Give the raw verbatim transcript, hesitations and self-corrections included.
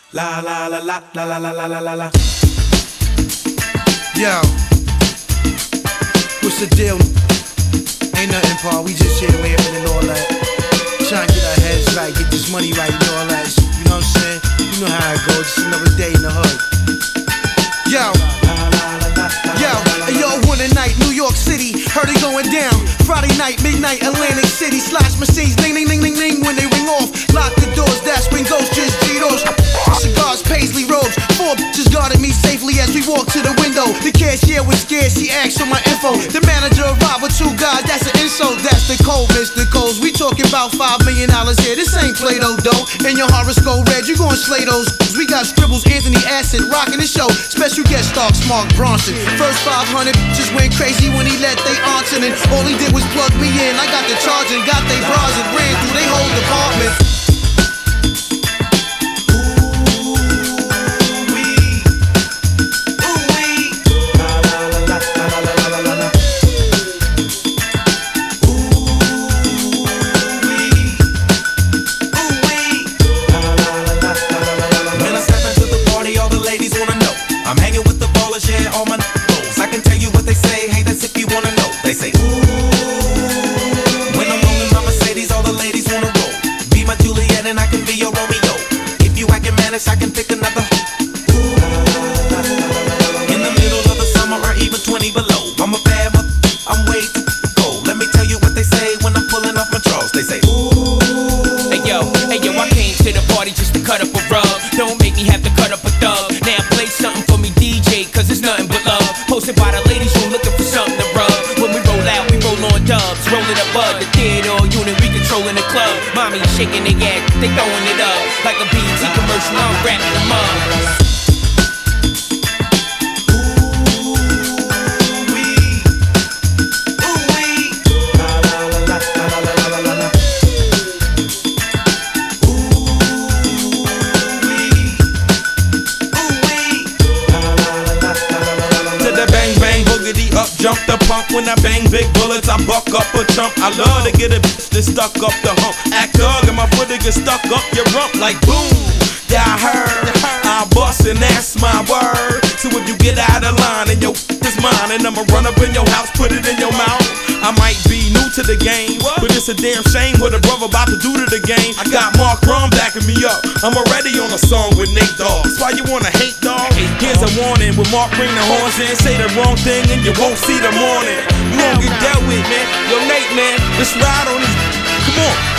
La la la la la la la la la la la. Yo, what's the deal? Ain't nothing, Paul. We just here laughing and all that. Trying to get our heads right, get this money right and all that. You know what I'm saying? You know how it goes. Just another day in the hood. Yo, yo, yo, one night, New York City, heard it going down. Friday night, midnight, Atlantic City, slash machines, ding, ding, ding, ding, ding. When they ring off, lock the doors, that's when ghosts just G-Dos. Cigars, paisley robes, four bitches guarded me safely as we walked to the window. The cashier was scared, she asked for my info. The manager arrived with two guys, that's an insult. That's the code, Mister Coles. We talking about five million dollars here, this ain't Play-Doh dough. And your horoscope red, you gon' slay those. We got scribbles, Anthony Acid, rocking the show. Special guest star, Mark Bronson. First five hundred just went crazy when he let they answer. And all he did was plug me in. I got the charge and got they bras and ran through they whole department. I'm hanging with the ballers, yeah, all my n****s. I can tell you what they say, hey, that's if you wanna know. They say, ooh. When I'm rolling my Mercedes, all the ladies wanna roll. Be my Juliet and I can be your Romeo. If you actin' mannish, I can pick another. Ooh. In the middle of the summer or even twenty below. I'm a bad mother, I'm way too cold. Let me tell you what they say when I'm pulling off my drawers. They say, ooh. Hey yo, hey yo, I came to the party just to cut up a rug. Don't make me have to cut up a thug. Now play something for me, D J, cause it's nothing but love. Posted by the ladies who looking for something to rub. When we roll out, we roll on dubs. Rolling a bud, the theater unit, we controlling the club. Mommy shaking their ass, they throwing it up. Like a B E T commercial, I'm wrapping them up. Up jump the punk when I bang big bullets, I buck up a chump. I love to get a bitch that stuck up the hump. Act dog and my foot to get stuck up your rump like boom. Yeah, I heard I bust and that's my word. So if you get out of line and your is mine, and I'ma run up in your house, put it in your mouth. I might be new to the game, but it's a damn shame what a brother about to do to the game. I got Mark Ron backing me up. I'm already on a song with Nate Dogg. That's why you wanna hate, dog. Here's a warning: when Mark bring the horns in, say the wrong thing and you won't see the morning. You won't get dealt with, man. Yo, Nate, man, let's ride on these. Come on.